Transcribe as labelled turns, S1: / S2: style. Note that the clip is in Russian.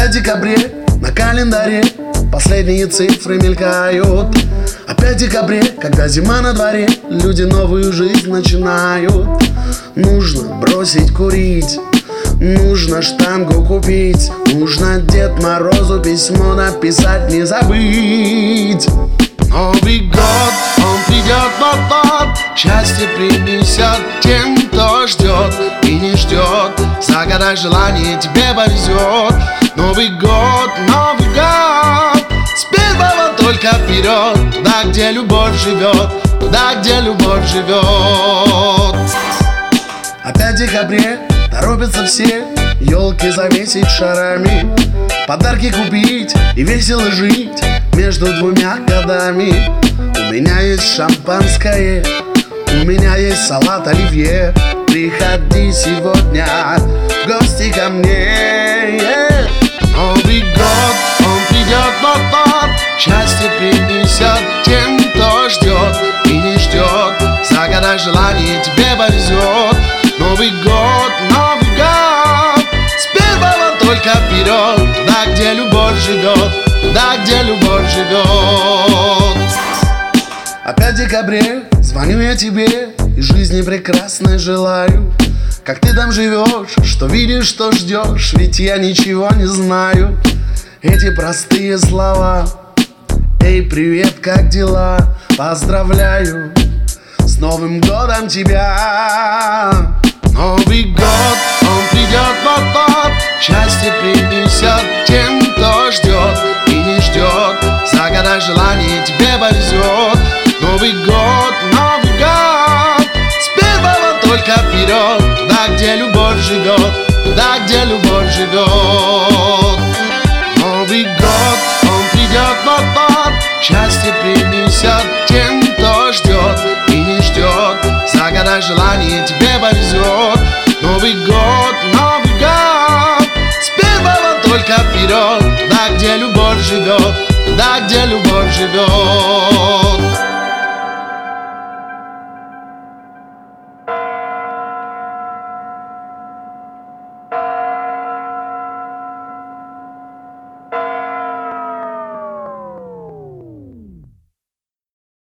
S1: Опять декабре на календаре, последние цифры мелькают. Опять декабре, когда зима на дворе, люди новую жизнь начинают. Нужно бросить курить, нужно штангу купить, нужно Дед Морозу письмо написать, не забыть. Новый год, он придет вот-вот, счастье принесет тем, кто ждет и не ждет. Загадай желание, тебе повезет. Новый год, с первого только вперед, туда, где любовь живет, туда, где любовь живет. Опять в декабре торопятся все, елки завесить шарами, подарки купить и весело жить между двумя годами. У меня есть шампанское, у меня есть салат оливье. Приходи сегодня в гости ко мне. Новый год, он придет вот-вот, счастье принесет тем, кто ждет и не ждет. Загадай желание, тебе повезет. Новый год, с первого только вперед, туда, где любовь живет, туда, где любовь живет. Опять в декабре звоню я тебе и жизни прекрасной желаю. Как ты там живешь, что видишь, что ждешь, ведь я ничего не знаю. Эти простые слова: эй, привет, как дела? Поздравляю с Новым годом тебя. Новый год, он придет вот-вот, счастье принесет тем, кто ждет и не ждет. Загадай желание, тебе повезет. Новый год, с первого только вперед, туда, где любовь живет, туда, где любовь живет. Новый год, он придет вот-вот, счастье принесет тем, кто ждет и не ждет. Загадай желание, тебе повезет. Новый год, с первого только вперед, туда, где любовь живет, туда, где любовь живет.